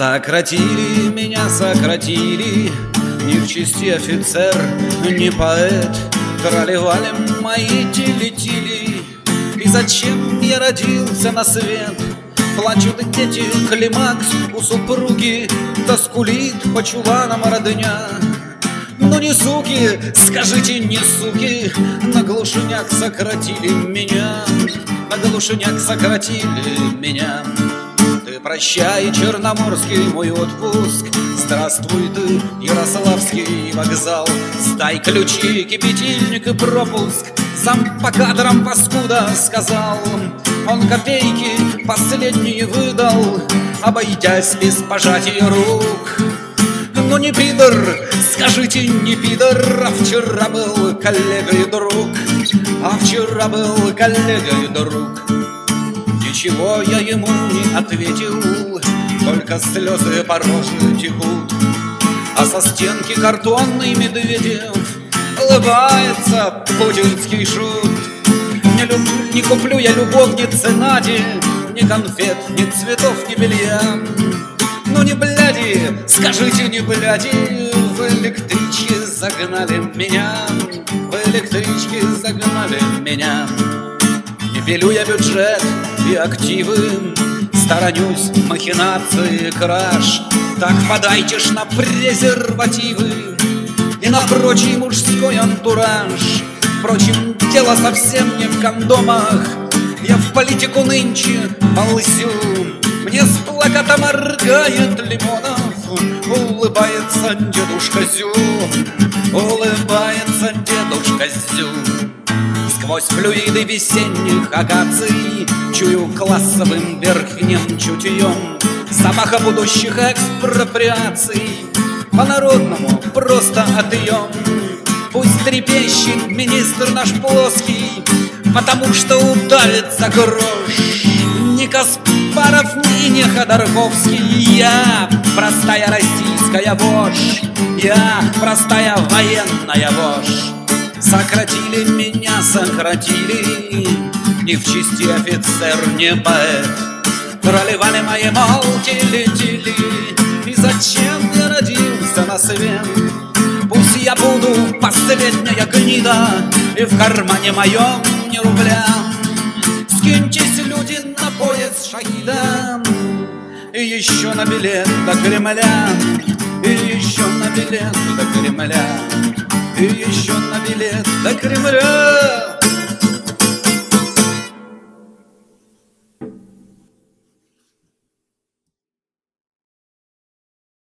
Сократили меня, сократили, ни в чести офицер, ни поэт. Тролливали мои тили-тили. И зачем я родился на свет? Плачут дети, климакс у супруги, да скулит по чуланам родня. Ну не суки, скажите, не суки, на глушняк сократили меня, на глушняк сократили меня. Ты прощай, Черноморский мой отпуск, здравствуй ты, Ярославский вокзал. Сдай ключи, кипятильник и пропуск, зам по кадрам паскуда сказал. Он копейки последние выдал, обойдясь без пожатия рук. Ну не пидор, скажите, не пидор, а вчера был коллега и друг, а вчера был коллега и друг. Ничего я ему не ответил, только слезы по роже текут. А со стенки картонный Медведев улыбается путинский шут. Не куплю я любовнице Наде ни конфет, ни цветов, ни белья. Ну не бляди, скажите, не бляди, в электричке загнали меня, в электричке загнали меня. Не пилю я бюджет и активы, сторонюсь махинации и краж. Так подайте ж на презервативы и на прочий мужской антураж. Впрочем, дело совсем не в кондомах, я в политику нынче ползю. Мне с плаката моргает Лимонов, улыбается дедушка Зю, улыбается дедушка Зю. Сквозь флюиды весенних акаций чую классовым верхним чутьем запаха будущих экспроприаций. По-народному просто отъем. Пусть трепещет министр наш плоский, потому что удавит за грош. Ни Каспаров, ни Ходорковский. Я простая российская вошь, я простая военная вошь. Сократили меня, сократили, ни в чести офицер, не поэт. Тролливали мои, мол, тили-тили. И зачем я родился на свет? Пусть я буду последняя гнида, и в кармане моем ни рубля. Скиньтесь, люди, на пояс шахида, и еще на билет до Кремля, и еще на билет до Кремля, и еще на билет до Кремля.